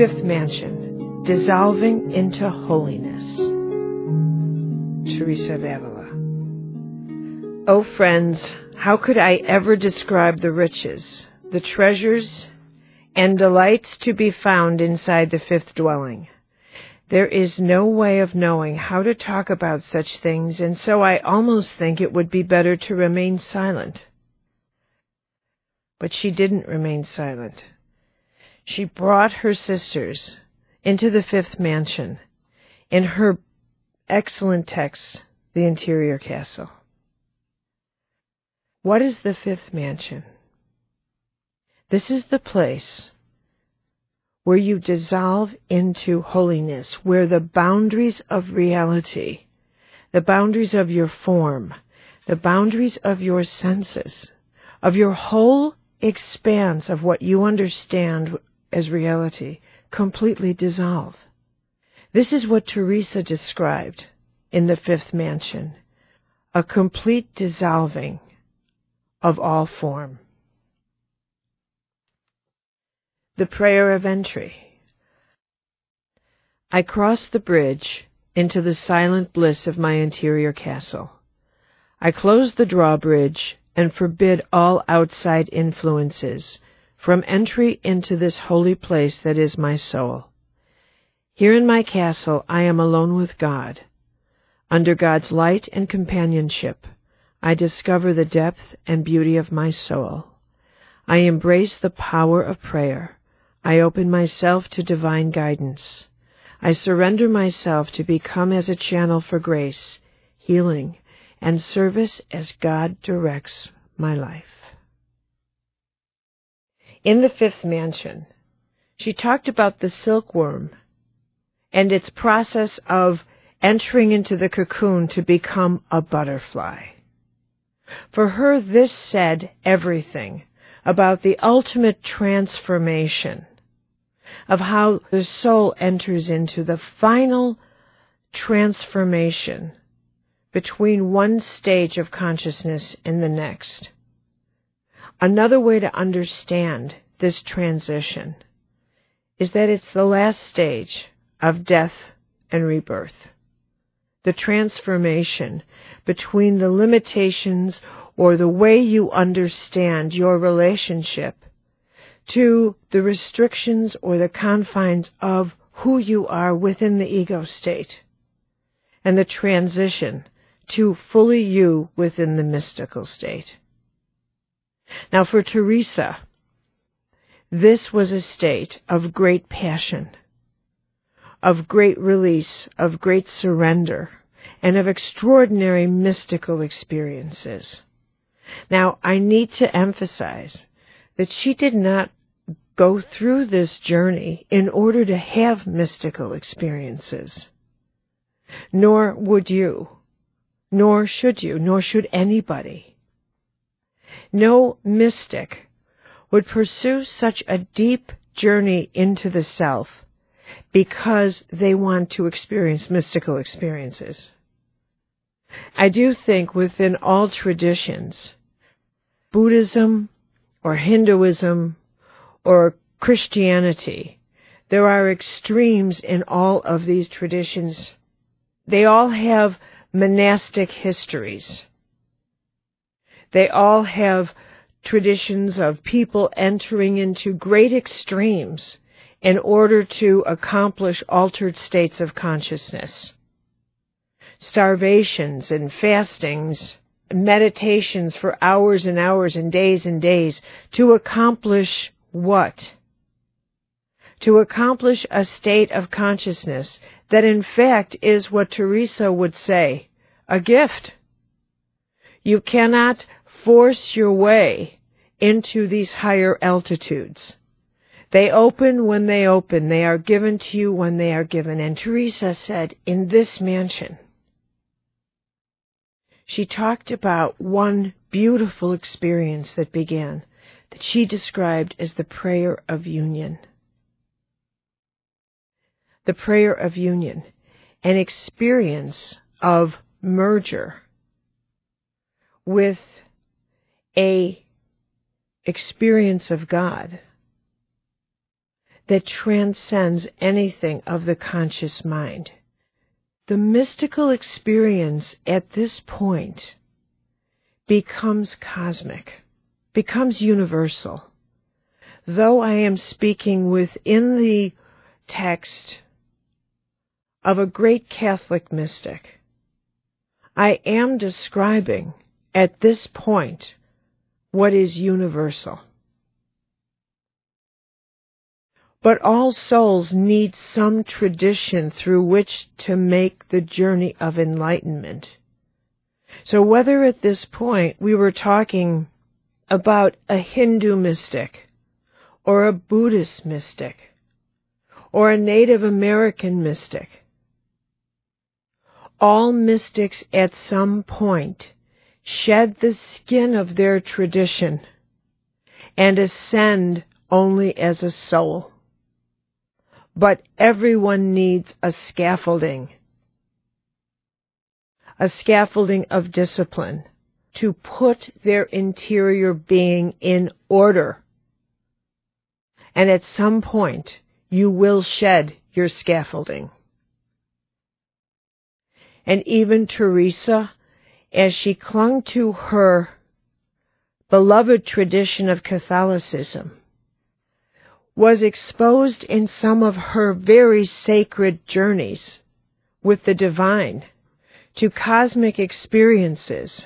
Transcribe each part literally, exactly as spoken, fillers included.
Fifth Mansion, Dissolving into Holiness. Teresa of Avila. Oh, friends, how could I ever describe the riches, the treasures, and delights to be found inside the fifth dwelling? There is no way of knowing how to talk about such things, and so I almost think it would be better to remain silent. But she didn't remain silent. She brought her sisters into the fifth mansion in her excellent text, The Interior Castle. What is the fifth mansion? This is the place where you dissolve into holiness, where the boundaries of reality, the boundaries of your form, the boundaries of your senses, of your whole expanse of what you understand as reality, completely dissolve. This is what Teresa described in the fifth mansion, a complete dissolving of all form. The prayer of entry. I cross the bridge into the silent bliss of my interior castle. I close the drawbridge and forbid all outside influences from entry into this holy place that is my soul. Here in my castle I am alone with God. Under God's light and companionship, I discover the depth and beauty of my soul. I embrace the power of prayer. I open myself to divine guidance. I surrender myself to become as a channel for grace, healing, and service as God directs my life. In the fifth mansion, she talked about the silkworm and its process of entering into the cocoon to become a butterfly. For her, this said everything about the ultimate transformation of how the soul enters into the final transformation between one stage of consciousness and the next. Another way to understand this transition is that it's the last stage of death and rebirth. The transformation between the limitations or the way you understand your relationship to the restrictions or the confines of who you are within the ego state, and the transition to fully you within the mystical state. Now for Teresa, this was a state of great passion, of great release, of great surrender, and of extraordinary mystical experiences. Now, I need to emphasize that she did not go through this journey in order to have mystical experiences. Nor would you, nor should you, nor should anybody. No mystic would pursue such a deep journey into the self because they want to experience mystical experiences. I do think within all traditions, Buddhism or Hinduism or Christianity, there are extremes in all of these traditions. They all have monastic histories. They all have traditions of people entering into great extremes in order to accomplish altered states of consciousness. Starvations and fastings, meditations for hours and hours and days and days to accomplish what? To accomplish a state of consciousness that in fact is what Teresa would say, a gift. You cannot force your way into these higher altitudes. They open when they open. They are given to you when they are given. And Teresa said, in this mansion, she talked about one beautiful experience that began, that she described as the prayer of union. The prayer of union, an experience of merger with a experience of God that transcends anything of the conscious mind. The mystical experience at this point becomes cosmic, becomes universal. Though I am speaking within the text of a great Catholic mystic, I am describing at this point what is universal. But all souls need some tradition through which to make the journey of enlightenment. So whether at this point we were talking about a Hindu mystic, or a Buddhist mystic, or a Native American mystic, all mystics at some point shed the skin of their tradition and ascend only as a soul. But everyone needs a scaffolding, a scaffolding of discipline to put their interior being in order. And at some point, you will shed your scaffolding. And even Teresa, as she clung to her beloved tradition of Catholicism, was exposed in some of her very sacred journeys with the divine to cosmic experiences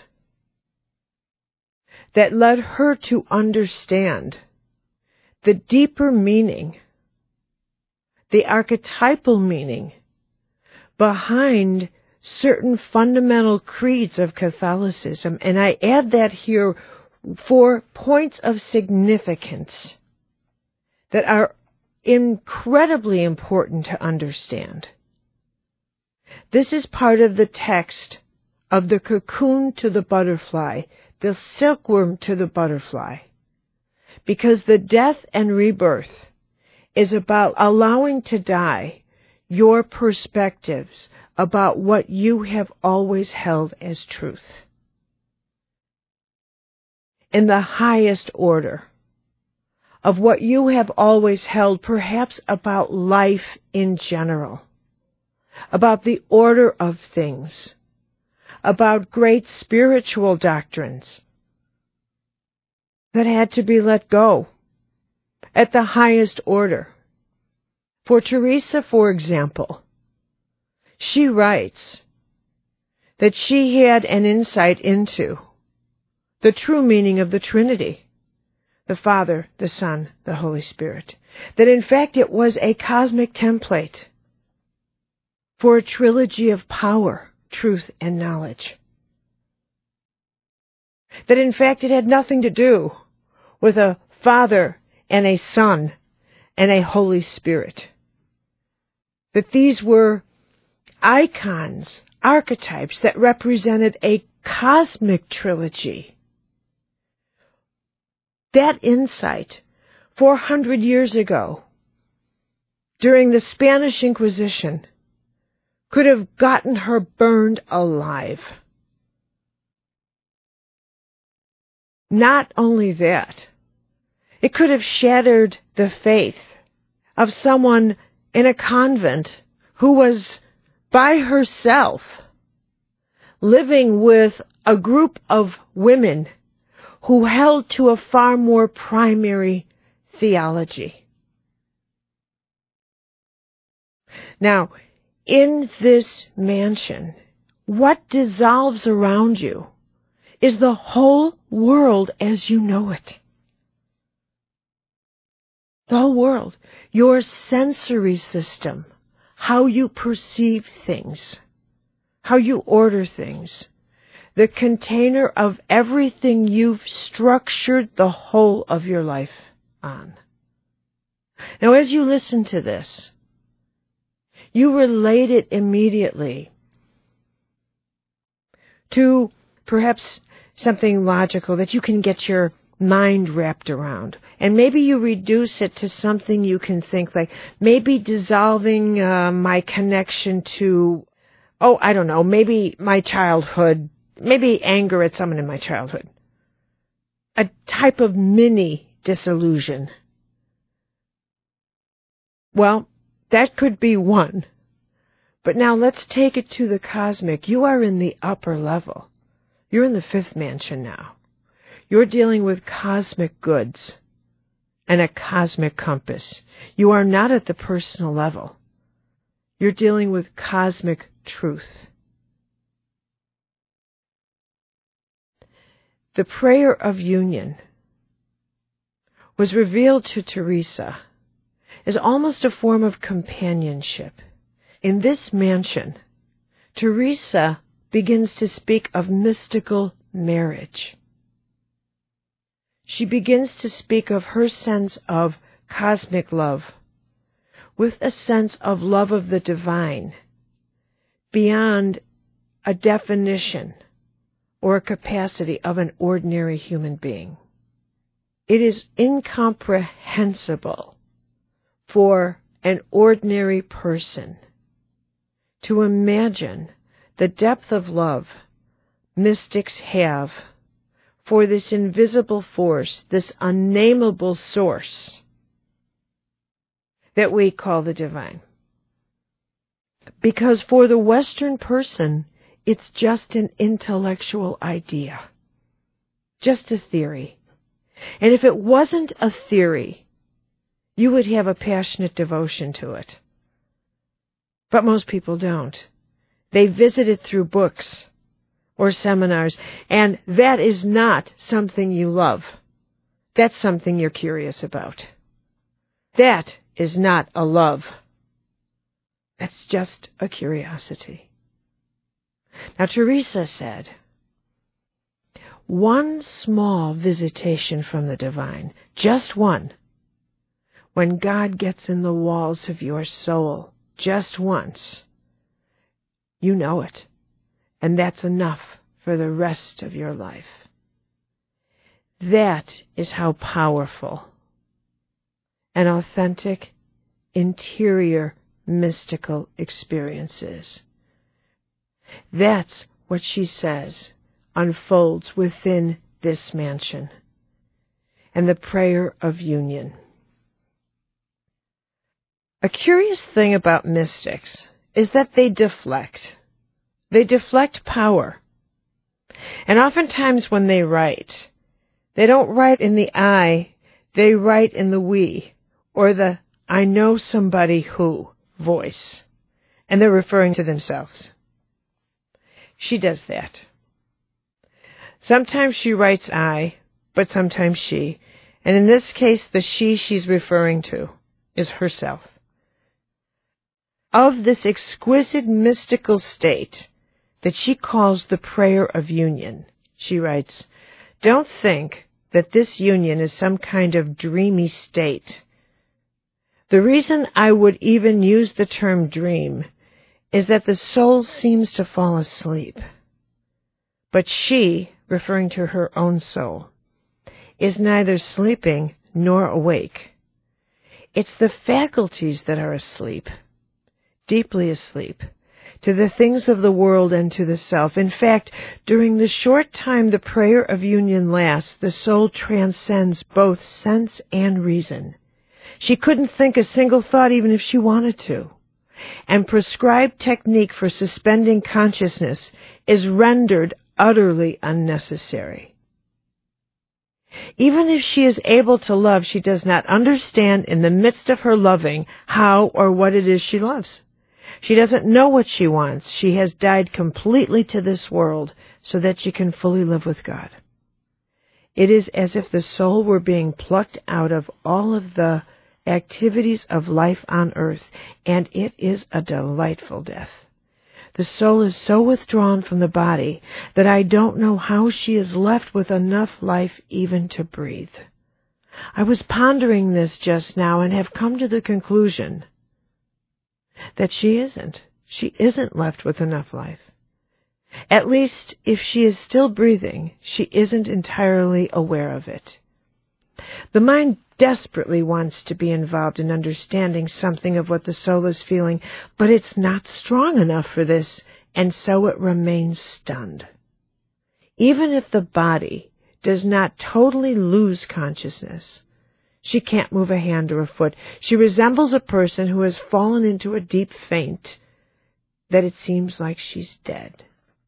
that led her to understand the deeper meaning, the archetypal meaning behind certain fundamental creeds of Catholicism. And I add that here for points of significance that are incredibly important to understand. This is part of the text of the cocoon to the butterfly, the silkworm to the butterfly, because the death and rebirth is about allowing to die your perspectives about what you have always held as truth. In the highest order of what you have always held, perhaps about life in general, about the order of things, about great spiritual doctrines that had to be let go at the highest order. For Teresa, for example, she writes that she had an insight into the true meaning of the Trinity, the Father, the Son, the Holy Spirit. That in fact it was a cosmic template for a trilogy of power, truth, and knowledge. That in fact it had nothing to do with a Father and a Son and a Holy Spirit. That these were icons, archetypes that represented a cosmic trilogy. That insight, four hundred years ago, during the Spanish Inquisition, could have gotten her burned alive. Not only that, it could have shattered the faith of someone in a convent who was by herself, living with a group of women who held to a far more primary theology. Now, in this mansion, what dissolves around you is the whole world as you know it. The whole world, your sensory system, how you perceive things, how you order things, the container of everything you've structured the whole of your life on. Now, as you listen to this, you relate it immediately to perhaps something logical that you can get your mind wrapped around. And maybe you reduce it to something you can think, like maybe dissolving uh, my connection to, oh, I don't know, maybe my childhood, maybe anger at someone in my childhood. A type of mini disillusion. Well, that could be one. But now let's take it to the cosmic. You are in the upper level. You're in the fifth mansion now. You're dealing with cosmic goods and a cosmic compass. You are not at the personal level. You're dealing with cosmic truth. The prayer of union was revealed to Teresa as almost a form of companionship. In this mansion, Teresa begins to speak of mystical marriage. She begins to speak of her sense of cosmic love with a sense of love of the divine beyond a definition or a capacity of an ordinary human being. It is incomprehensible for an ordinary person to imagine the depth of love mystics have for this invisible force, this unnameable source that we call the divine. Because for the Western person, it's just an intellectual idea, just a theory. And if it wasn't a theory, you would have a passionate devotion to it. But most people don't. They visit it through books or seminars, and that is not something you love. That's something you're curious about. That is not a love. That's just a curiosity. Now, Teresa said, one small visitation from the divine, just one, when God gets in the walls of your soul, just once, you know it, and that's enough for the rest of your life. That is how powerful an authentic, interior, mystical experience is. That's what she says unfolds within this mansion and the prayer of union. A curious thing about mystics is that they deflect. They deflect power. And oftentimes when they write, they don't write in the I, they write in the we, or the I know somebody who voice. And they're referring to themselves. She does that. Sometimes she writes I, but sometimes she. And in this case, the she she's referring to is herself. Of this exquisite mystical state that she calls the prayer of union, she writes, don't think that this union is some kind of dreamy state. The reason I would even use the term dream is that the soul seems to fall asleep. But she, referring to her own soul, is neither sleeping nor awake. It's the faculties that are asleep, deeply asleep, to the things of the world and to the self. In fact, during the short time the prayer of union lasts, the soul transcends both sense and reason. She couldn't think a single thought even if she wanted to. And prescribed technique for suspending consciousness is rendered utterly unnecessary. Even if she is able to love, she does not understand in the midst of her loving how or what it is she loves. She doesn't know what she wants. She has died completely to this world so that she can fully live with God. It is as if the soul were being plucked out of all of the activities of life on earth, and it is a delightful death. The soul is so withdrawn from the body that I don't know how she is left with enough life even to breathe. I was pondering this just now and have come to the conclusion that she isn't. She isn't left with enough life. At least, if she is still breathing, she isn't entirely aware of it. The mind desperately wants to be involved in understanding something of what the soul is feeling, but it's not strong enough for this, and so it remains stunned. Even if the body does not totally lose consciousness, She can't move a hand or a foot. She resembles a person who has fallen into a deep faint, that it seems like she's dead.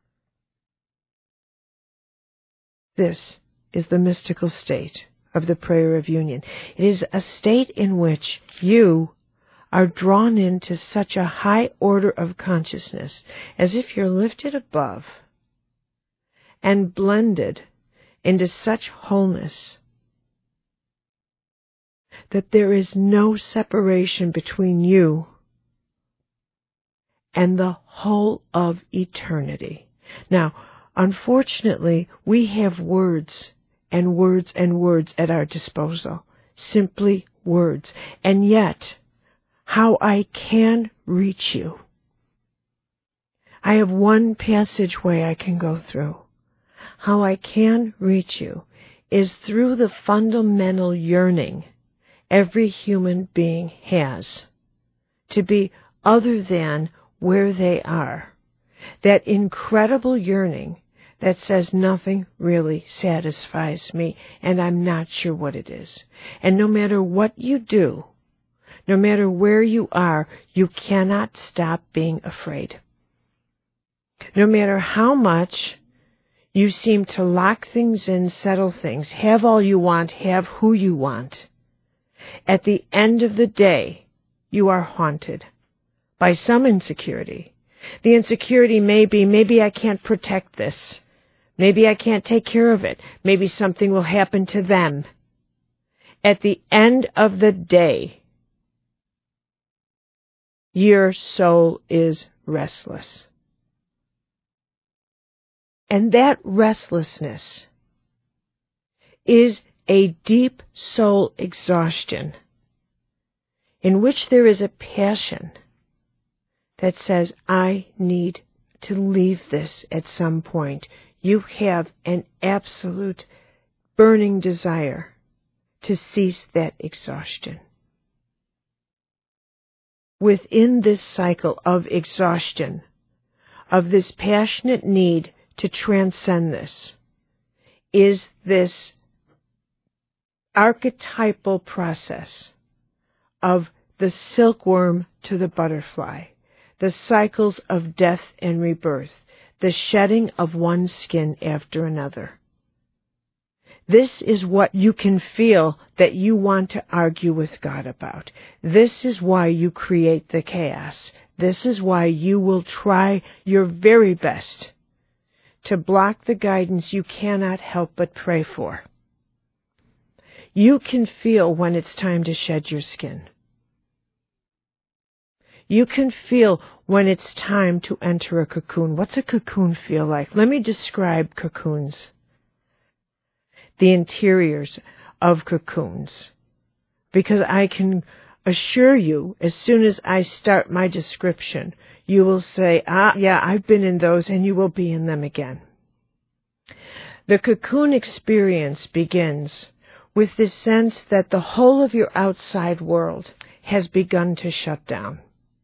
This is the mystical state of the prayer of union. It is a state in which you are drawn into such a high order of consciousness, as if you're lifted above and blended into such wholeness that there is no separation between you and the whole of eternity. Now, unfortunately, we have words and words and words at our disposal. Simply words. And yet, how I can reach you. I have one passageway I can go through. How I can reach you is through the fundamental yearning every human being has to be other than where they are. That incredible yearning that says nothing really satisfies me, and I'm not sure what it is. And no matter what you do, no matter where you are, you cannot stop being afraid. No matter how much you seem to lock things in, settle things, have all you want, have who you want, at the end of the day, you are haunted by some insecurity. The insecurity may be, maybe I can't protect this. Maybe I can't take care of it. Maybe something will happen to them. At the end of the day, your soul is restless. And that restlessness is a deep soul exhaustion in which there is a passion that says, I need to leave this at some point. You have an absolute burning desire to cease that exhaustion. Within this cycle of exhaustion, of this passionate need to transcend this, is this archetypal process of the silkworm to the butterfly, the cycles of death and rebirth, the shedding of one skin after another. This is what you can feel that you want to argue with God about. This is why you create the chaos. This is why you will try your very best to block the guidance you cannot help but pray for. You can feel when it's time to shed your skin. You can feel when it's time to enter a cocoon. What's a cocoon feel like? Let me describe cocoons. The interiors of cocoons. Because I can assure you, as soon as I start my description, you will say, ah, yeah, I've been in those, and you will be in them again. The cocoon experience begins with the sense that the whole of your outside world has begun to shut down.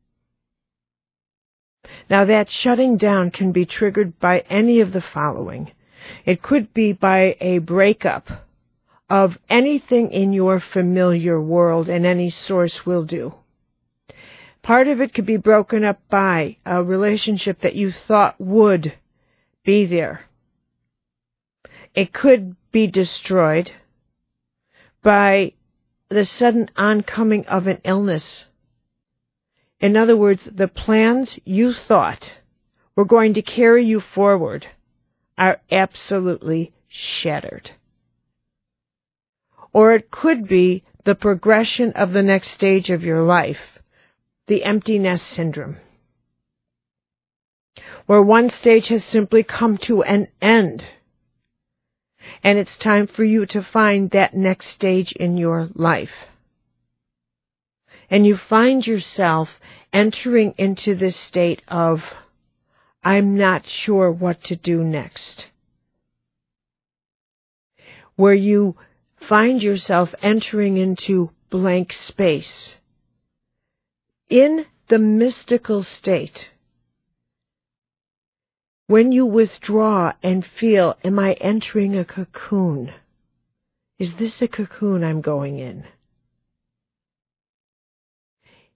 Now, that shutting down can be triggered by any of the following. It could be by a breakup of anything in your familiar world, and any source will do. Part of it could be broken up by a relationship that you thought would be there. It could be destroyed by the sudden oncoming of an illness. In other words, the plans you thought were going to carry you forward are absolutely shattered. Or it could be the progression of the next stage of your life, the empty nest syndrome, where one stage has simply come to an end, and it's time for you to find that next stage in your life. And you find yourself entering into this state of, I'm not sure what to do next. Where you find yourself entering into blank space. In the mystical state, when you withdraw and feel, am I entering a cocoon? Is this a cocoon I'm going in?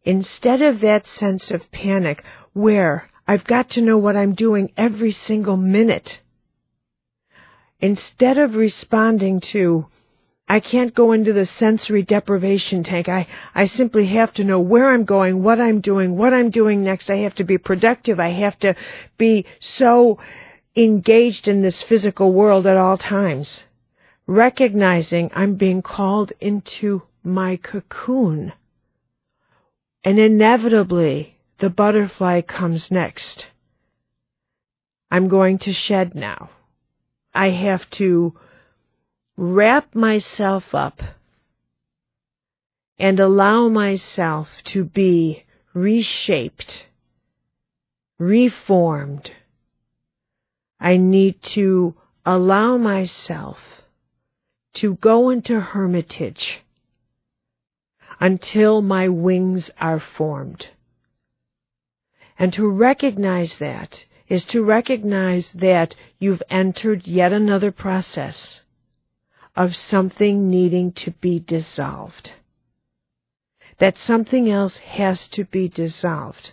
instead of that sense of panic where I've got to know what I'm doing every single minute, instead of responding to, I can't go into the sensory deprivation tank. I, I simply have to know where I'm going, what I'm doing, what I'm doing next. I have to be productive. I have to be so engaged in this physical world at all times. Recognizing I'm being called into my cocoon. And inevitably, the butterfly comes next. I'm going to shed now. I have to wrap myself up and allow myself to be reshaped, reformed. I need to allow myself to go into hermitage until my wings are formed. And to recognize that is to recognize that you've entered yet another process of something needing to be dissolved. That something else has to be dissolved.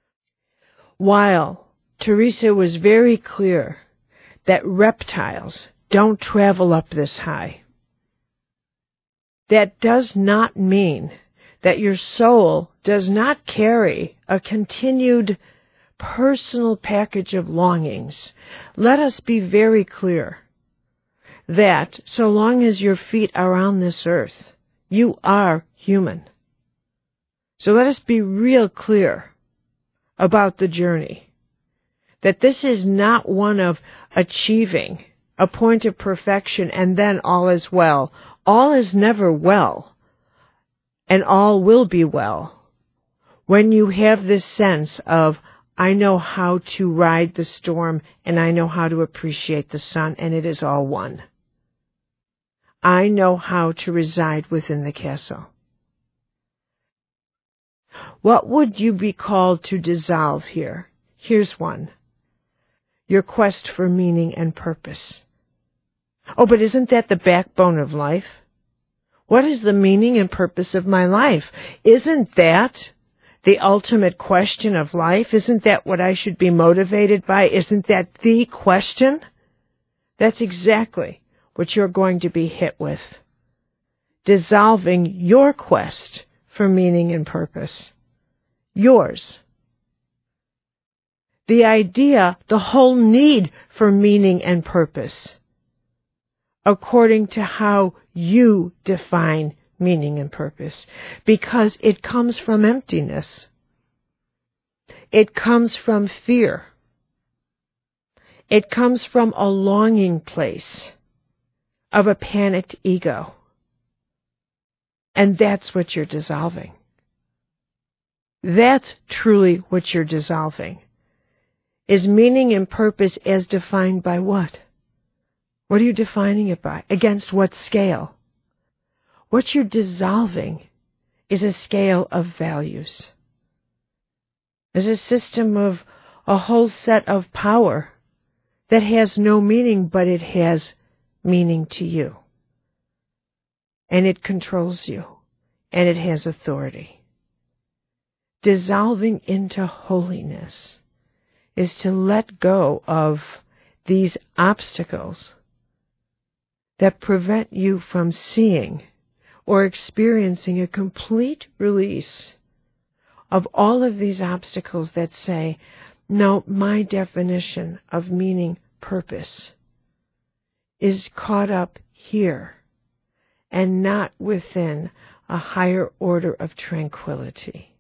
While Teresa was very clear that reptiles don't travel up this high, that does not mean that your soul does not carry a continued personal package of longings. Let us be very clear that so long as your feet are on this earth, you are human. So let us be real clear about the journey. That this is not one of achieving a point of perfection and then all is well. All is never well, and all will be well when you have this sense of, I know how to ride the storm and I know how to appreciate the sun, and it is all one. I know how to reside within the castle. What would you be called to dissolve here? Here's one. Your quest for meaning and purpose. Oh, but isn't that the backbone of life? What is the meaning and purpose of my life? Isn't that the ultimate question of life? Isn't that what I should be motivated by? Isn't that the question? That's exactly what you're going to be hit with. Dissolving your quest for meaning and purpose. Yours. The idea, the whole need for meaning and purpose, according to how you define meaning and purpose, because it comes from emptiness. It comes from fear. It comes from a longing place of a panicked ego. And that's what you're dissolving. That's truly what you're dissolving. Is meaning and purpose as defined by what? What are you defining it by? Against what scale? What you're dissolving is a scale of values. Is a system of a whole set of power that has no meaning, but it has meaning to you. And it controls you. And it has authority. Dissolving into holiness is to let go of these obstacles that prevent you from seeing or experiencing a complete release of all of these obstacles that say, no, my definition of meaning, purpose, is caught up here and not within a higher order of tranquility.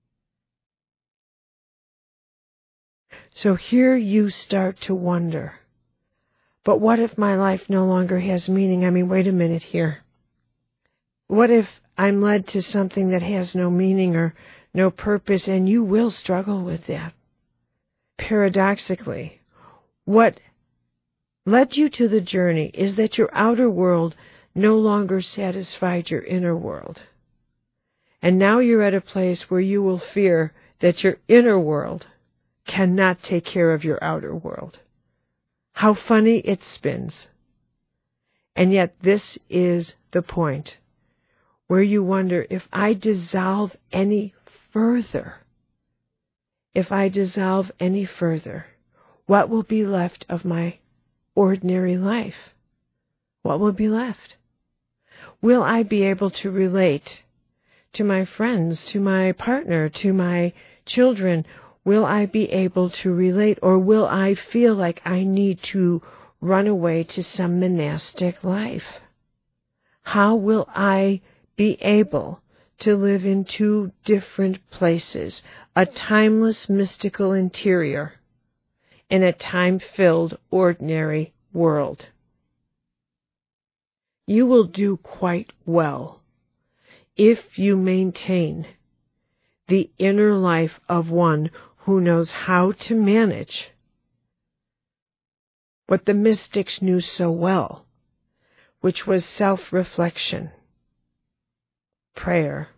So here you start to wonder, but what if my life no longer has meaning? I mean, wait a minute here. What if I'm led to something that has no meaning or no purpose, and you will struggle with that? Paradoxically, what led you to the journey is that your outer world no longer satisfied your inner world. And now you're at a place where you will fear that your inner world cannot take care of your outer world. How funny it spins. And yet this is the point where you wonder, if I dissolve any further, if I dissolve any further, what will be left of my ordinary life? What will be left? Will I be able to relate to my friends, to my partner, to my children? Will I be able to relate, or will I feel like I need to run away to some monastic life? How will I be able to live in two different places, a timeless mystical interior in a time-filled ordinary world? You will do quite well if you maintain the inner life of one who knows how to manage what the mystics knew so well, which was self-reflection, prayer,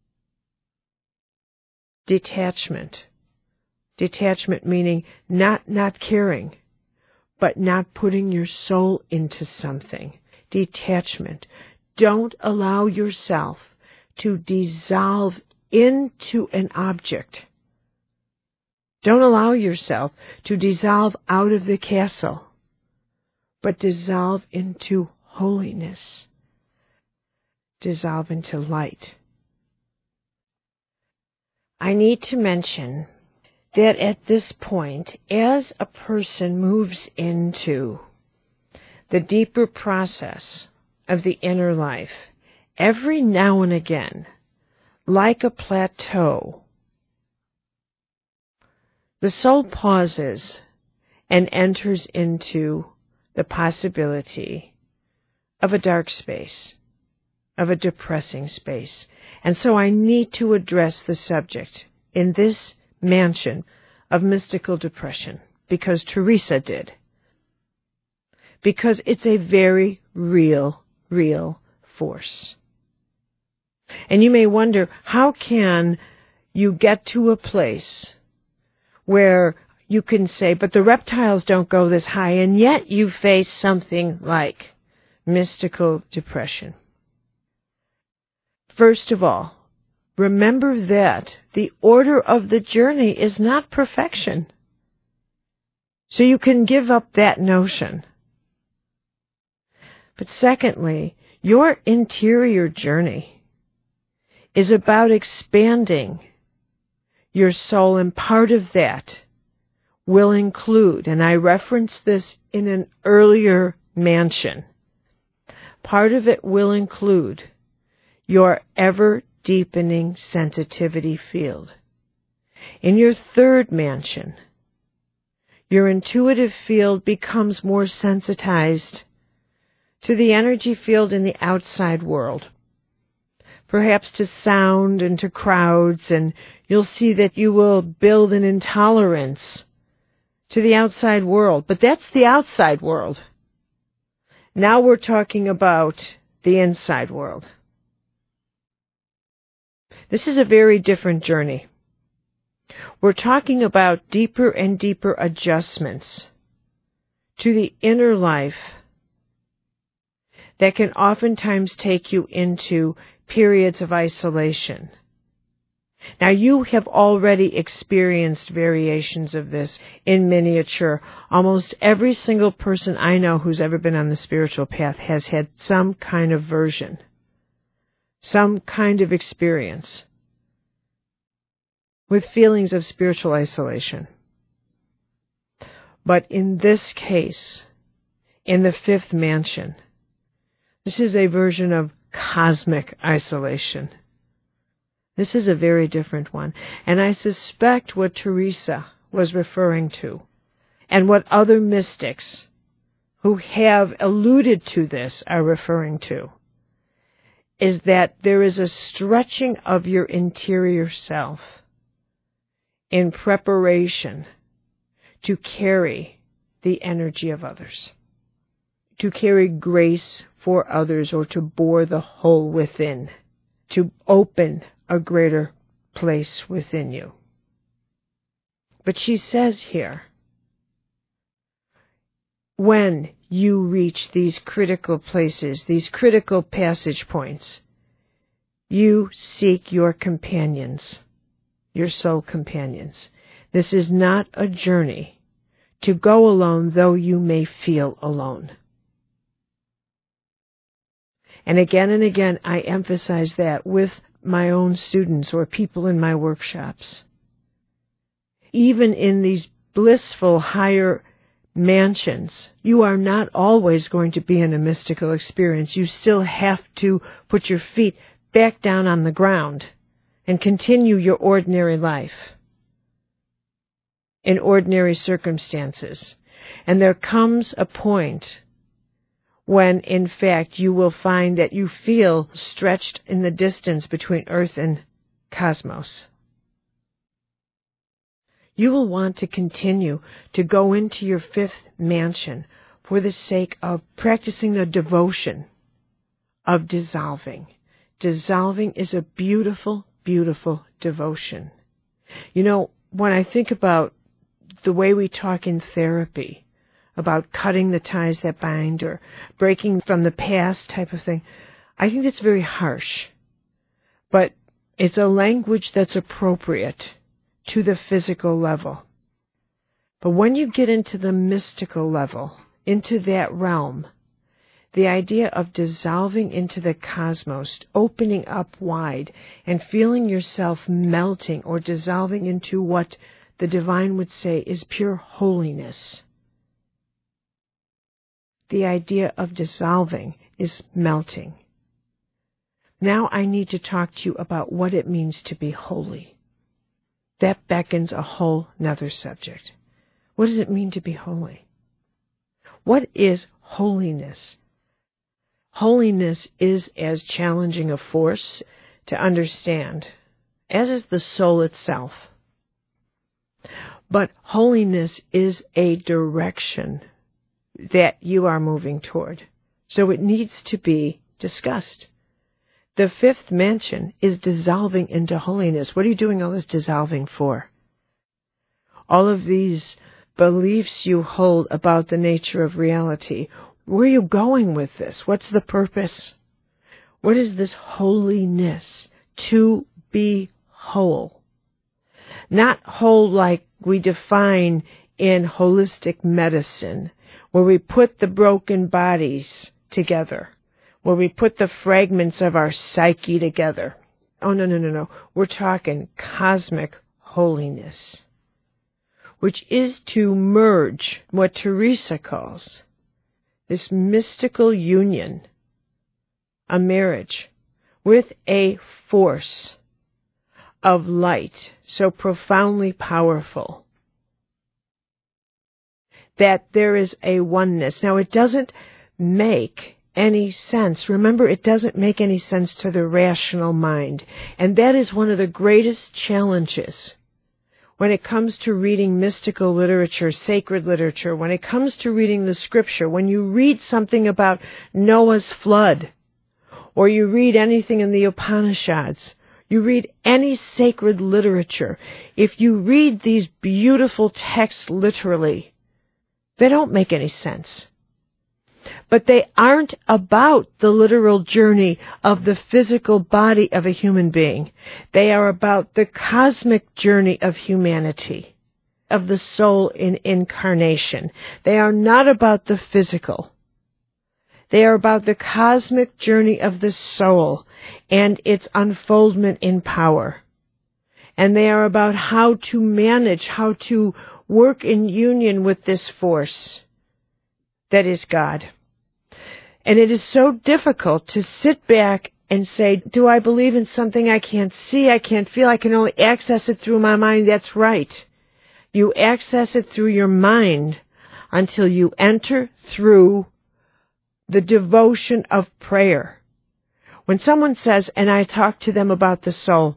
detachment. Detachment meaning not not caring, but not putting your soul into something. Detachment. Don't allow yourself to dissolve into an object. Don't allow yourself to dissolve out of the castle, but dissolve into holiness. Dissolve into light. I need to mention that at this point, as a person moves into the deeper process of the inner life, every now and again, like a plateau, the soul pauses and enters into the possibility of a dark space, of a depressing space. And so I need to address the subject in this mansion of mystical depression, because Teresa did. Because it's a very real, real force. And you may wonder, how can you get to a place where you can say, but the reptiles don't go this high, and yet you face something like mystical depression? First of all, remember that the order of the journey is not perfection. So you can give up that notion. But secondly, your interior journey is about expanding your soul, and part of that will include, and I referenced this in an earlier mansion, part of it will include your ever-deepening sensitivity field. In your third mansion, your intuitive field becomes more sensitized to the energy field in the outside world, perhaps to sound and to crowds, and you'll see that you will build an intolerance to the outside world. But that's the outside world. Now we're talking about the inside world. This is a very different journey. We're talking about deeper and deeper adjustments to the inner life that can oftentimes take you into periods of isolation. Now, you have already experienced variations of this in miniature. Almost every single person I know who's ever been on the spiritual path has had some kind of version, some kind of experience with feelings of spiritual isolation. But in this case, in the fifth mansion, this is a version of cosmic isolation. This is a very different one. And I suspect what Teresa was referring to, and what other mystics who have alluded to this are referring to, is that there is a stretching of your interior self in preparation to carry the energy of others, to carry grace for others, or to bore the hole within, to open a greater place within you. But she says here, when you reach these critical places, these critical passage points, you seek your companions. your soul companions. This is not a journey to go alone, though you may feel alone. And again and again, I emphasize that with my own students or people in my workshops. Even in these blissful higher mansions, you are not always going to be in a mystical experience. You still have to put your feet back down on the ground and continue your ordinary life in ordinary circumstances. And there comes a point when, in fact, you will find that you feel stretched in the distance between Earth and cosmos. You will want to continue to go into your fifth mansion for the sake of practicing the devotion of dissolving. Dissolving is a beautiful, beautiful devotion. You know, when I think about the way we talk in therapy, about cutting the ties that bind or breaking from the past type of thing, I think that's very harsh. But it's a language that's appropriate to the physical level. But when you get into the mystical level, into that realm, the idea of dissolving into the cosmos, opening up wide, and feeling yourself melting or dissolving into what the divine would say is pure holiness. The idea of dissolving is melting. Now I need to talk to you about what it means to be holy. That beckons a whole nother subject. What does it mean to be holy? What is holiness? Holiness is as challenging a force to understand as is the soul itself. But holiness is a direction that you are moving toward. So it needs to be discussed. The fifth mansion is dissolving into holiness. What are you doing all this dissolving for? All of these beliefs you hold about the nature of reality, where are you going with this? What's the purpose? What is this holiness? To be whole. Not whole like we define in holistic medicine, where we put the broken bodies together, where we put the fragments of our psyche together. Oh, no, no, no, no. We're talking cosmic holiness, which is to merge what Teresa calls this mystical union, a marriage, with a force of light so profoundly powerful that there is a oneness. Now, it doesn't make any sense. Remember, it doesn't make any sense to the rational mind. And that is one of the greatest challenges when it comes to reading mystical literature, sacred literature, when it comes to reading the scripture. When you read something about Noah's flood, or you read anything in the Upanishads, you read any sacred literature, if you read these beautiful texts literally, they don't make any sense. But they aren't about the literal journey of the physical body of a human being. They are about the cosmic journey of humanity, of the soul in incarnation. They are not about the physical. They are about the cosmic journey of the soul and its unfoldment in power. And they are about how to manage, how to work in union with this force that is God. And it is so difficult to sit back and say, do I believe in something I can't see, I can't feel, I can only access it through my mind? That's right. You access it through your mind until you enter through the devotion of prayer. When someone says, and I talk to them about the soul,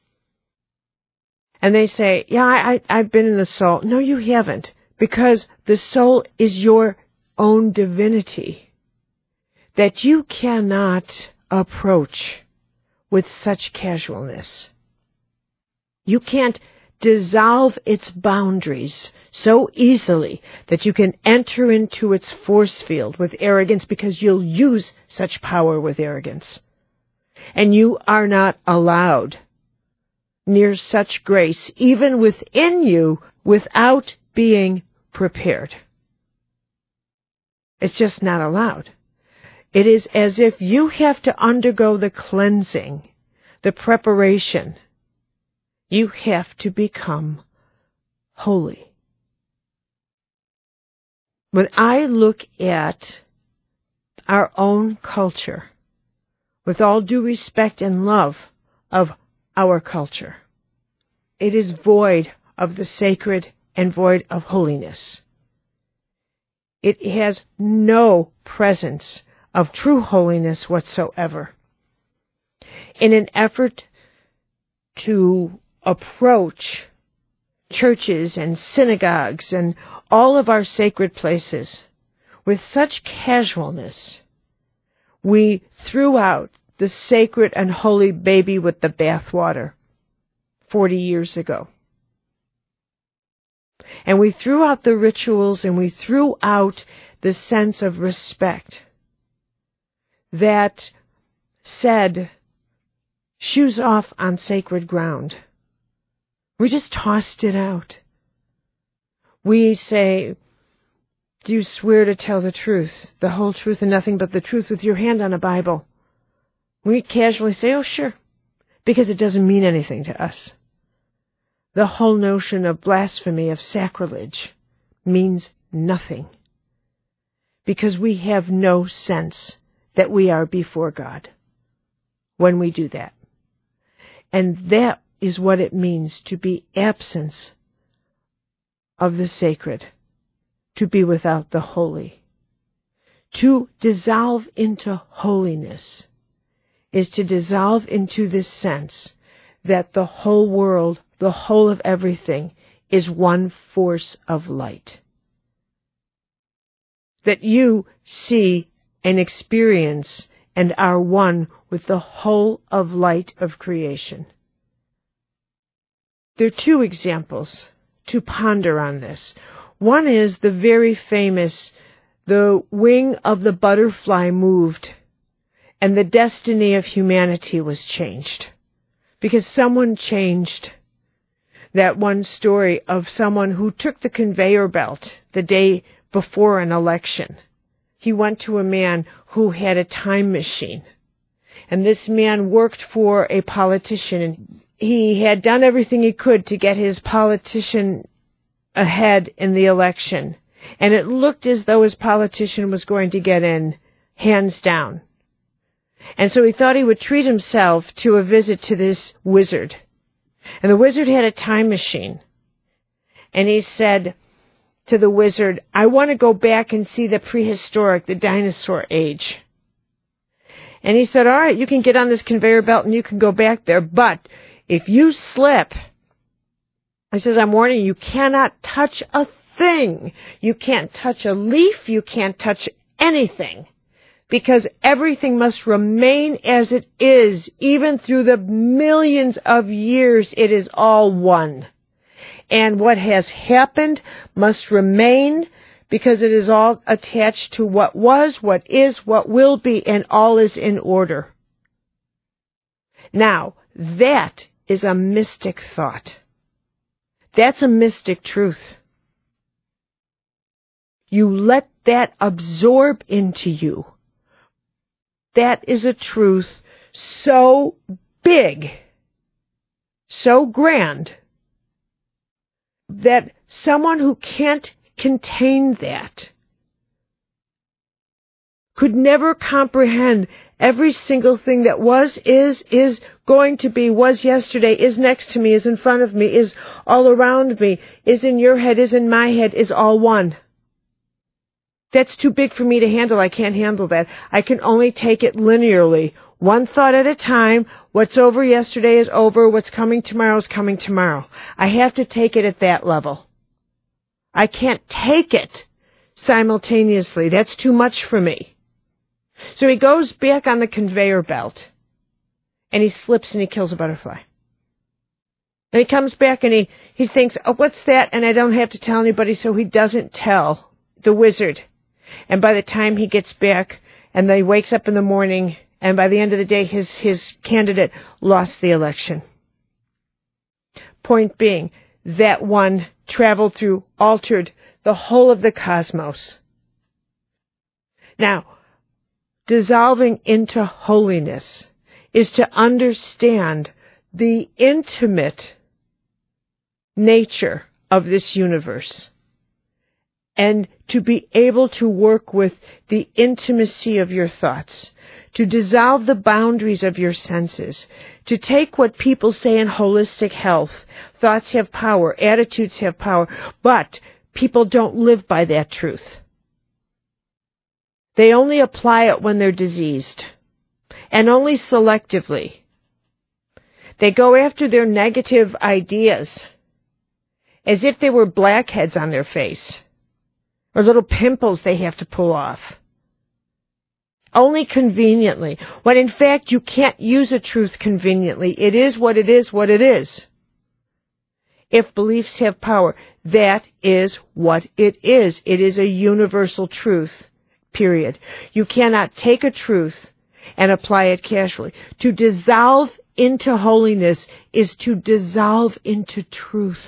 and they say, yeah, I, I've been in the soul. No, you haven't, because the soul is your own divinity that you cannot approach with such casualness. You can't dissolve its boundaries so easily that you can enter into its force field with arrogance, because you'll use such power with arrogance. And you are not allowed. near such grace, even within you, without being prepared. It's just not allowed. It is as if you have to undergo the cleansing, the preparation. You have to become holy. When I look at our own culture, with all due respect and love of our culture, it is void of the sacred and void of holiness. It has no presence of true holiness whatsoever. In an effort to approach churches and synagogues and all of our sacred places with such casualness, we threw out the sacred and holy baby with the bathwater forty years ago. And we threw out the rituals, and we threw out the sense of respect that said, shoes off on sacred ground. We just tossed it out. We say, do you swear to tell the truth, the whole truth and nothing but the truth, with your hand on a Bible? We casually say, oh, sure, because it doesn't mean anything to us. The whole notion of blasphemy, of sacrilege, means nothing, because we have no sense that we are before God when we do that. And that is what it means to be absence of the sacred, to be without the holy. To dissolve into holiness is to dissolve into this sense that the whole world, the whole of everything, is one force of light. That you see and experience and are one with the whole of light of creation. There are two examples to ponder on this. One is the very famous, the wing of the butterfly moved and the destiny of humanity was changed. Because someone changed that one story of someone who took the conveyor belt the day before an election. He went to a man who had a time machine. And this man worked for a politician, and he had done everything he could to get his politician ahead in the election. And it looked as though his politician was going to get in, hands down. And so he thought he would treat himself to a visit to this wizard. And the wizard had a time machine. And he said to the wizard, I want to go back and see the prehistoric, the dinosaur age. And he said, all right, you can get on this conveyor belt and you can go back there, but if you slip, he says, I'm warning you, you cannot touch a thing. You can't touch a leaf. You can't touch anything. Because everything must remain as it is. Even through the millions of years, it is all one. And what has happened must remain, because it is all attached to what was, what is, what will be, and all is in order. Now, that is a mystic thought. That's a mystic truth. You let that absorb into you. That is a truth so big, so grand, that someone who can't contain that could never comprehend every single thing that was, is, is going to be, was yesterday, is next to me, is in front of me, is all around me, is in your head, is in my head, is all one. That's too big for me to handle. I can't handle that. I can only take it linearly, one thought at a time. What's over yesterday is over. What's coming tomorrow is coming tomorrow. I have to take it at that level. I can't take it simultaneously. That's too much for me. So he goes back on the conveyor belt, and he slips and he kills a butterfly. And he comes back and he, he thinks, oh, what's that? And I don't have to tell anybody, so he doesn't tell the wizard. And by the time he gets back, and then he wakes up in the morning, and by the end of the day, his, his candidate lost the election. Point being, that one traveled through, altered the whole of the cosmos. Now, dissolving into holiness is to understand the intimate nature of this universe and to be able to work with the intimacy of your thoughts, to dissolve the boundaries of your senses, to take what people say in holistic health, thoughts have power, attitudes have power, but people don't live by that truth. They only apply it when they're diseased, and only selectively. They go after their negative ideas as if they were blackheads on their face, or little pimples they have to pull off. Only conveniently, when in fact you can't use a truth conveniently. It is what it is, what it is. If beliefs have power, that is what it is. It is a universal truth, period. You cannot take a truth and apply it casually. To dissolve into holiness is to dissolve into truth.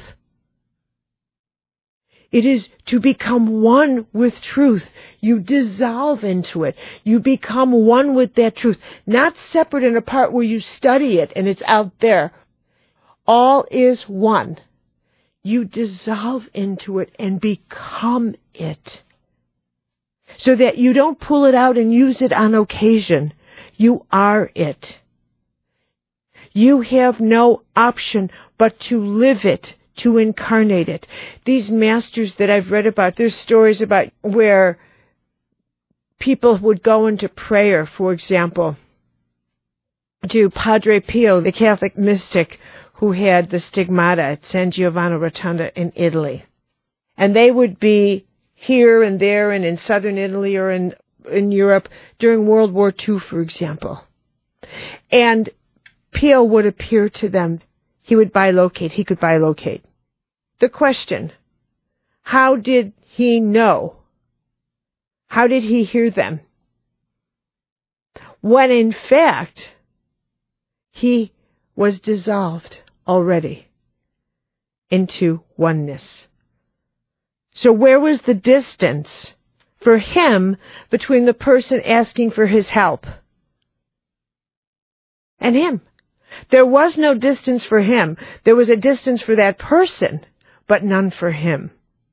It is to become one with truth. You dissolve into it. You become one with that truth. Not separate and apart where you study it and it's out there. All is one. You dissolve into it and become it. So that you don't pull it out and use it on occasion. You are it. You have no option but to live it, to incarnate it. These masters that I've read about, there's stories about where people would go into prayer, for example, to Padre Pio, the Catholic mystic who had the stigmata at San Giovanni Rotondo in Italy. And they would be here and there and in southern Italy or in, in Europe during World War Two, for example. And Pio would appear to them. He would bilocate. He could bilocate. The question, how did he know? How did he hear them? When in fact, he was dissolved already into oneness. So where was the distance for him between the person asking for his help and him? There was no distance for him. There was a distance for that person, but none for him.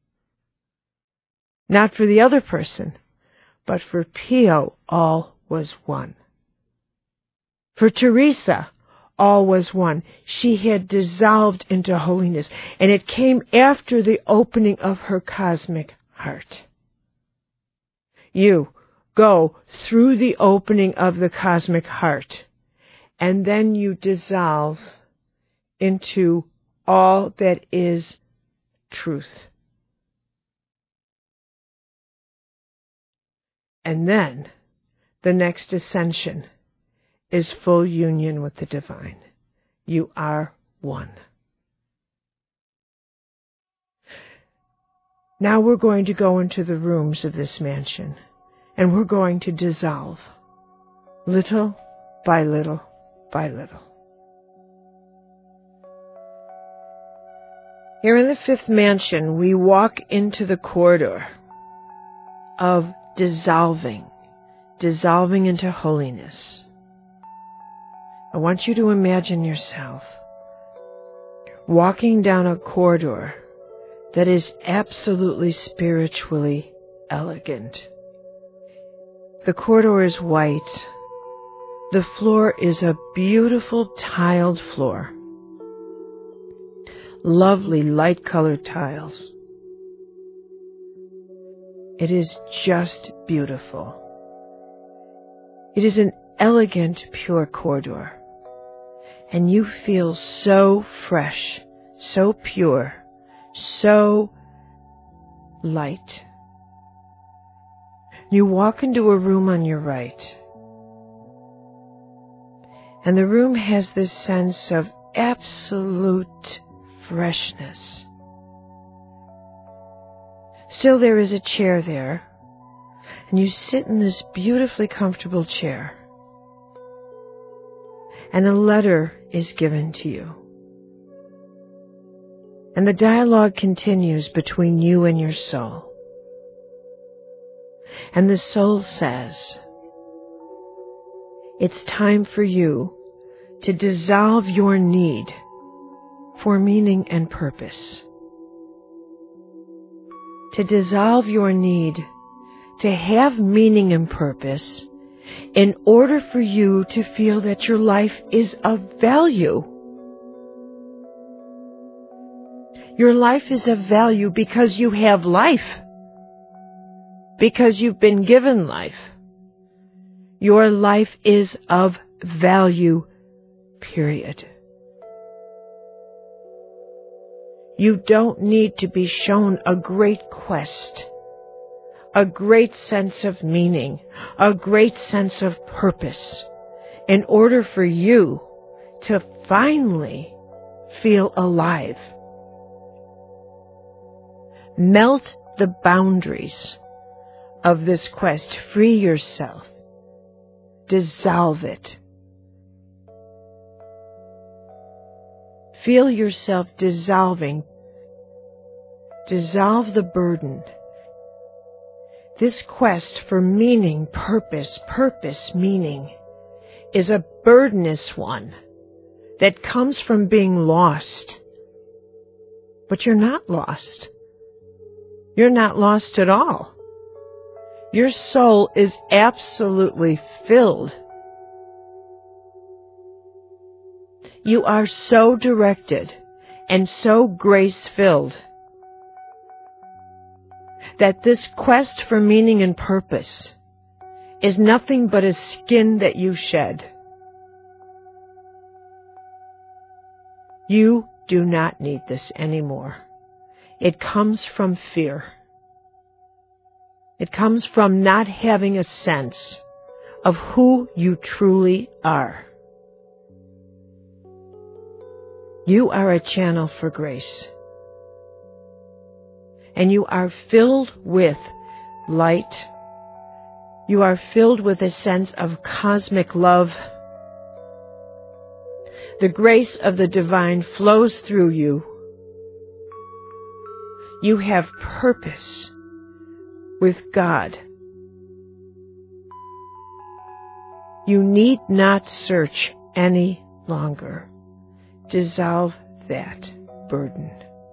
Not for the other person, but for Pio, all was one. For Teresa, all was one. She had dissolved into holiness, and it came after the opening of her cosmic heart. You go through the opening of the cosmic heart, and then you dissolve into all that is truth. And then the next ascension is full union with the divine. You are one. Now we're going to go into the rooms of this mansion, and we're going to dissolve little by little by little. Here in the fifth mansion, we walk into the corridor of dissolving, dissolving into holiness. I want you to imagine yourself walking down a corridor that is absolutely spiritually elegant. The corridor is white. The floor is a beautiful tiled floor. Lovely light-colored tiles. It is just beautiful. It is an elegant, pure corridor. And you feel so fresh, so pure, so light. You walk into a room on your right. And the room has this sense of absolute freshness. Still, there is a chair there, and you sit in this beautifully comfortable chair. And a letter is given to you. And the dialogue continues between you and your soul. And the soul says, it's time for you to dissolve your need for meaning and purpose. To dissolve your need to have meaning and purpose in order for you to feel that your life is of value. Your life is of value because you have life. Because you've been given life. Your life is of value, period. You don't need to be shown a great quest, a great sense of meaning, a great sense of purpose, in order for you to finally feel alive. Melt the boundaries of this quest. Free yourself. Dissolve it. Feel yourself dissolving. Dissolve the burden. This quest for meaning, purpose, purpose, meaning, is a burdenous one that comes from being lost. But you're not lost. You're not lost at all. Your soul is absolutely filled. You are so directed and so grace-filled that this quest for meaning and purpose is nothing but a skin that you shed. You do not need this anymore. It comes from fear. It comes from not having a sense of who you truly are. You are a channel for grace. And you are filled with light. You are filled with a sense of cosmic love. The grace of the divine flows through you. You have purpose with God. You need not search any longer. Dissolve that burden.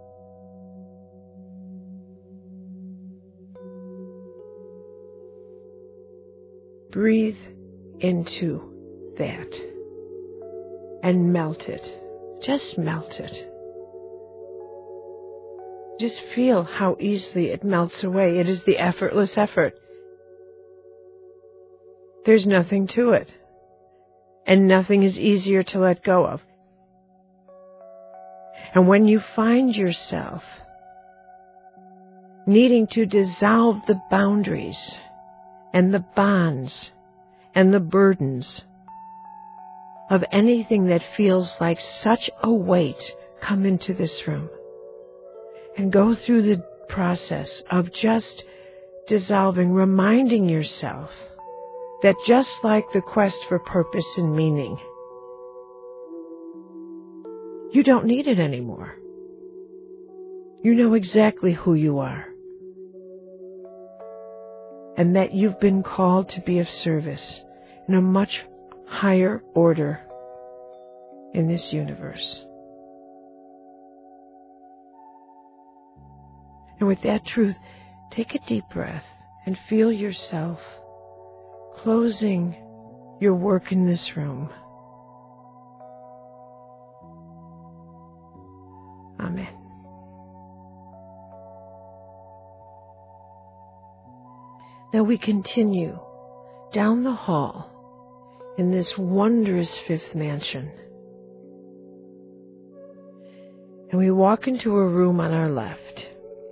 Breathe into that and melt it. Just melt it. Just feel how easily it melts away. It is the effortless effort. There's nothing to it. And nothing is easier to let go of. And when you find yourself needing to dissolve the boundaries and the bonds and the burdens of anything that feels like such a weight, come into this room and go through the process of just dissolving, reminding yourself that just like the quest for purpose and meaning, you don't need it anymore. You know exactly who you are. And that you've been called to be of service in a much higher order in this universe. And with that truth, take a deep breath and feel yourself closing your work in this room. Amen. Now we continue down the hall in this wondrous fifth mansion. And we walk into a room on our left.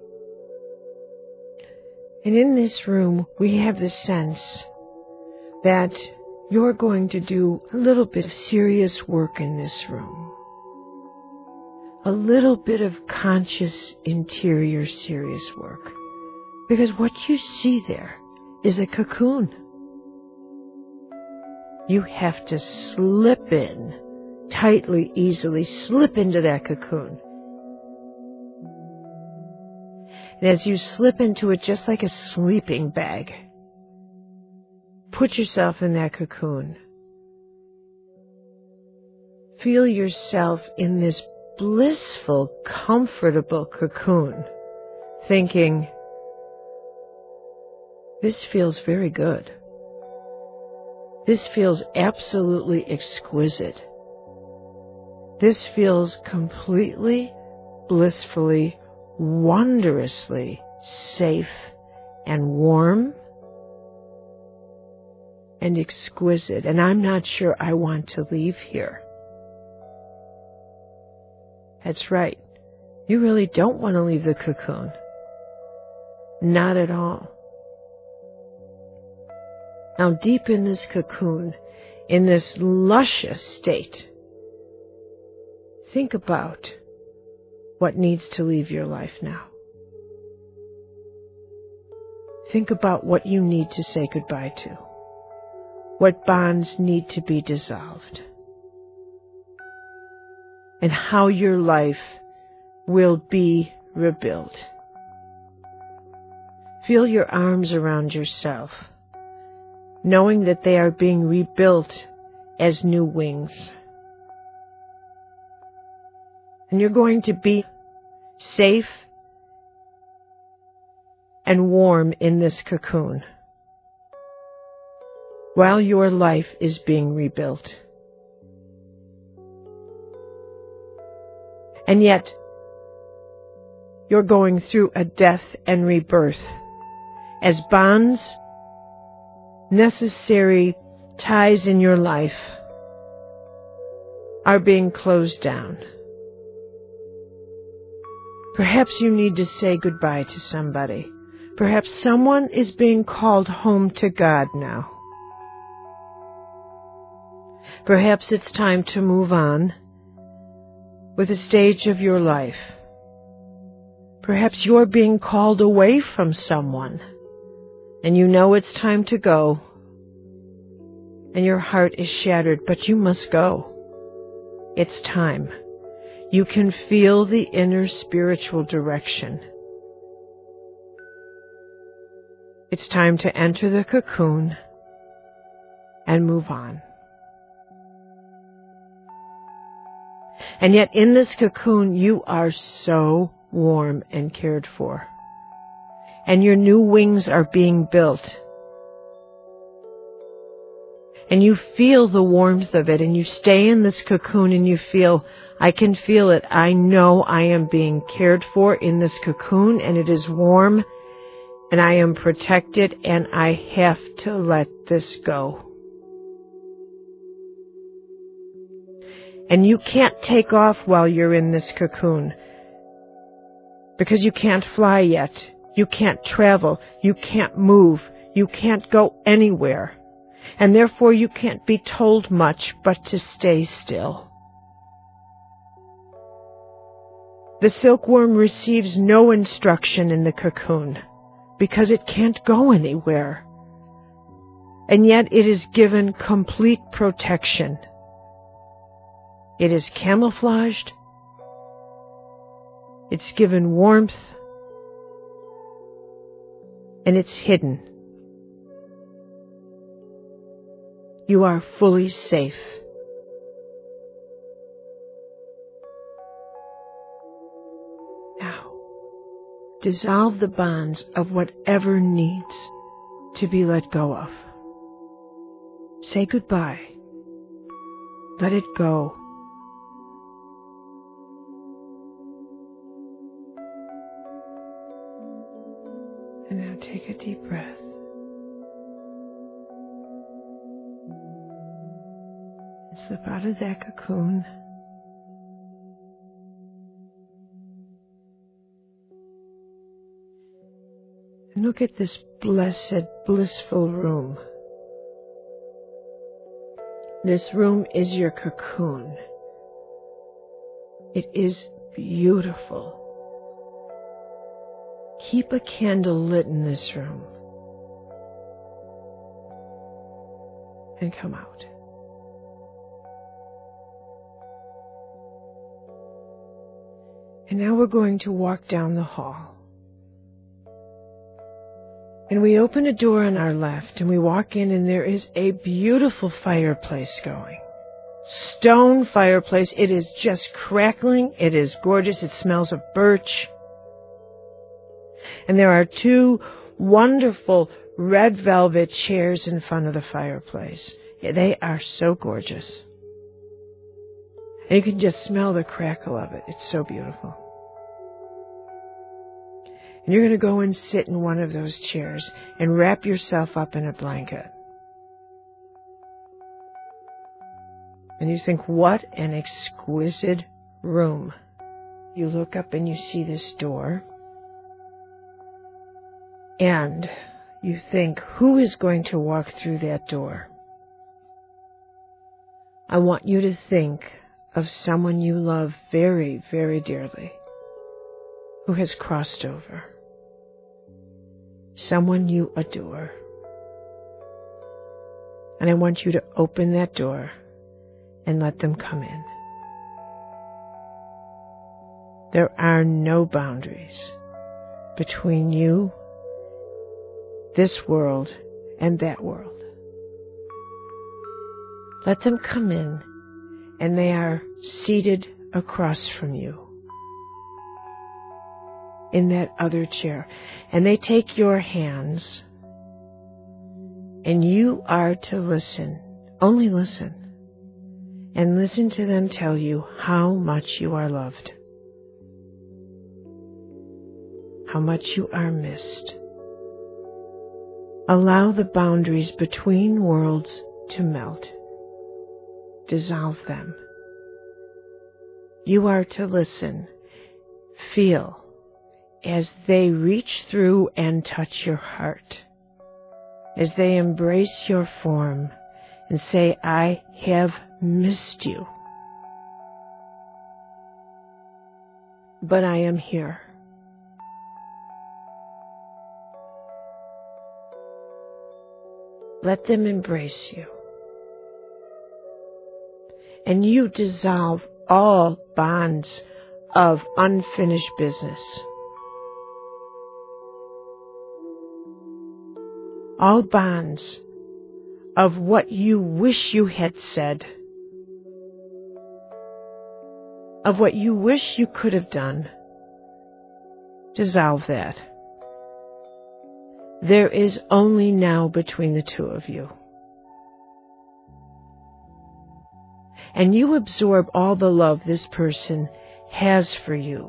And in this room, we have the sense that you're going to do a little bit of serious work in this room. A little bit of conscious, interior, serious work. Because what you see there is a cocoon. You have to slip in, tightly, easily, slip into that cocoon. And as you slip into it just like a sleeping bag, put yourself in that cocoon. Feel yourself in this blissful, comfortable cocoon, thinking, this feels very good. This feels absolutely exquisite. This feels completely, blissfully, wondrously safe and warm and exquisite, and I'm not sure I want to leave here. That's right. You really don't want to leave the cocoon. Not at all. Now, deep in this cocoon, in this luscious state, think about what needs to leave your life now. Think about what you need to say goodbye to. What bonds need to be dissolved. And how your life will be rebuilt. Feel your arms around yourself, knowing that they are being rebuilt as new wings. And you're going to be safe and warm in this cocoon while your life is being rebuilt. And yet, you're going through a death and rebirth as bonds, necessary ties in your life are being closed down. Perhaps you need to say goodbye to somebody. Perhaps someone is being called home to God now. Perhaps it's time to move on with a stage of your life. Perhaps you're being called away from someone, and you know it's time to go, and your heart is shattered, but you must go. It's time. You can feel the inner spiritual direction. It's time to enter the cocoon and move on. And yet in this cocoon, you are so warm and cared for. And your new wings are being built. And you feel the warmth of it, and you stay in this cocoon and you feel, I can feel it. I know I am being cared for in this cocoon, and it is warm, and I am protected, and I have to let this go. And you can't take off while you're in this cocoon, because you can't fly yet. You can't travel. You can't move. You can't go anywhere. And therefore you can't be told much but to stay still. The silkworm receives no instruction in the cocoon because it can't go anywhere. And yet it is given complete protection. It is camouflaged. It's given warmth. And it's hidden. You are fully safe. Now, dissolve the bonds of whatever needs to be let go of. Say goodbye. Let it go. And now take a deep breath. Slip out of that cocoon. And look at this blessed, blissful room. This room is your cocoon. It is beautiful. Keep a candle lit in this room. And come out. And now we're going to walk down the hall. And we open a door on our left and we walk in and there is a beautiful fireplace going. Stone fireplace. It is just crackling. It is gorgeous. It smells of birch. And there are two wonderful red velvet chairs in front of the fireplace. They are so gorgeous. And you can just smell the crackle of it. It's so beautiful. And you're going to go and sit in one of those chairs and wrap yourself up in a blanket. And you think, what an exquisite room. You look up and you see this door. And you think, who is going to walk through that door? I want you to think of someone you love very, very dearly who has crossed over. Someone you adore. And I want you to open that door and let them come in. There are no boundaries between you, this world, and that world. Let them come in, and they are seated across from you in that other chair. And they take your hands, and you are to listen, only listen, and listen to them tell you how much you are loved, how much you are missed. Allow the boundaries between worlds to melt. Dissolve them. You are to listen, feel, as they reach through and touch your heart, as they embrace your form and say, I have missed you, but I am here. Let them embrace you. And you dissolve all bonds of unfinished business. All bonds of what you wish you had said, of what you wish you could have done. Dissolve that. There is only now between the two of you. And you absorb all the love this person has for you.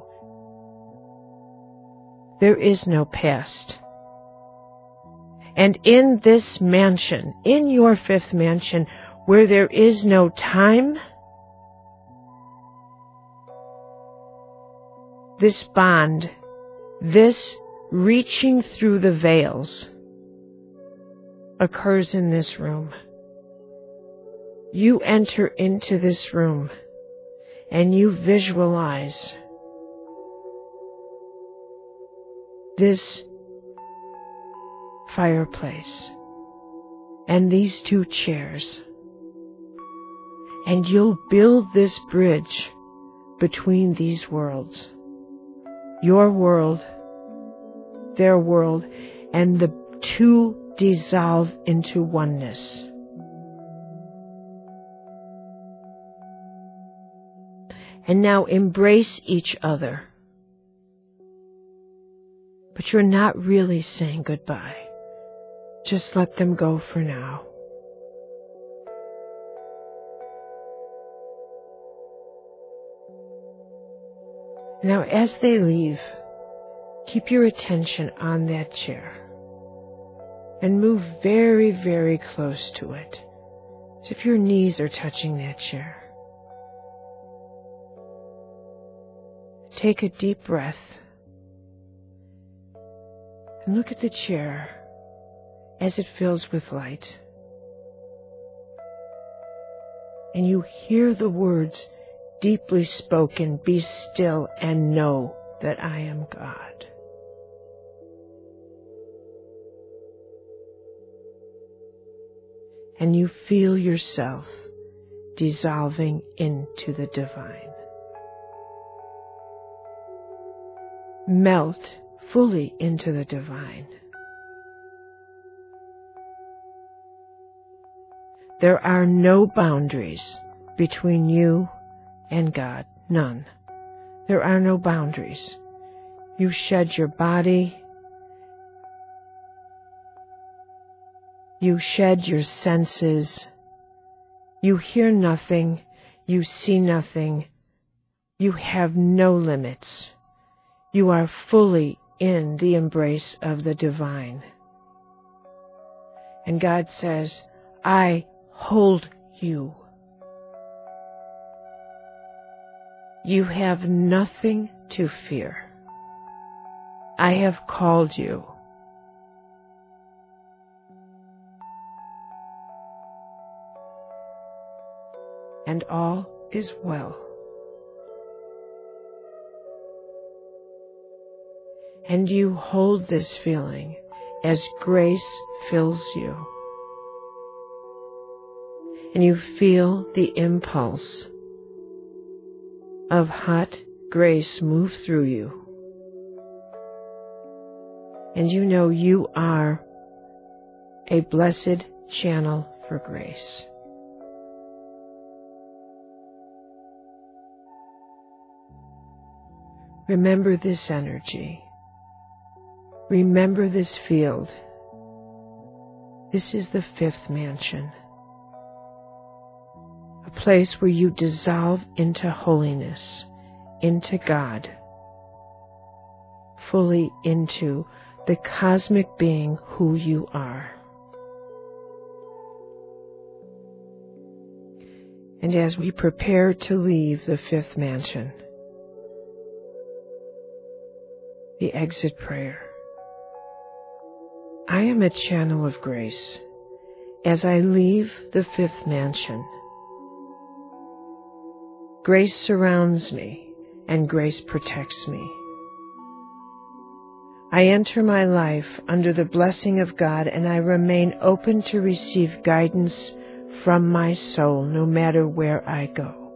There is no past. And in this mansion, in your fifth mansion, where there is no time, this bond, this reaching through the veils, occurs in this room. You enter into this room and you visualize this fireplace and these two chairs, and you'll build this bridge between these worlds, your world, their world, and the two dissolve into oneness. And now embrace each other. But you're not really saying goodbye. Just let them go for now. Now, as they leave, keep your attention on that chair and move very, very close to it, as if your knees are touching that chair. Take a deep breath and look at the chair as it fills with light. And you hear the words deeply spoken, be still and know that I am God. And you feel yourself dissolving into the divine. Melt fully into the divine. There are no boundaries between you and God. None. There are no boundaries. You shed your body. You shed your senses. You hear nothing. You see nothing. You have no limits. You are fully in the embrace of the divine. And God says, I hold you. You have nothing to fear. I have called you. And all is well. And you hold this feeling as grace fills you. And you feel the impulse of hot grace move through you. And you know you are a blessed channel for grace. Remember this energy. Remember this field. This is the fifth mansion. A place where you dissolve into holiness, into God, fully into the cosmic being who you are. And as we prepare to leave the fifth mansion, the exit prayer. I am a channel of grace. As I leave the fifth mansion, grace surrounds me and grace protects me. I enter my life under the blessing of God, and I remain open to receive guidance from my soul no matter where I go.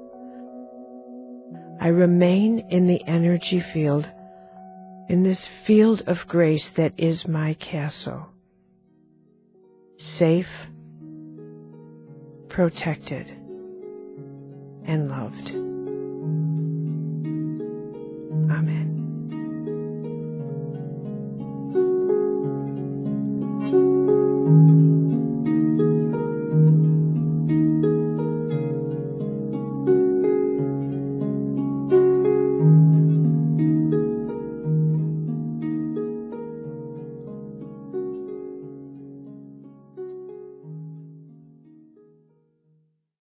I remain in the energy field, in this field of grace that is my castle, safe, protected, and loved.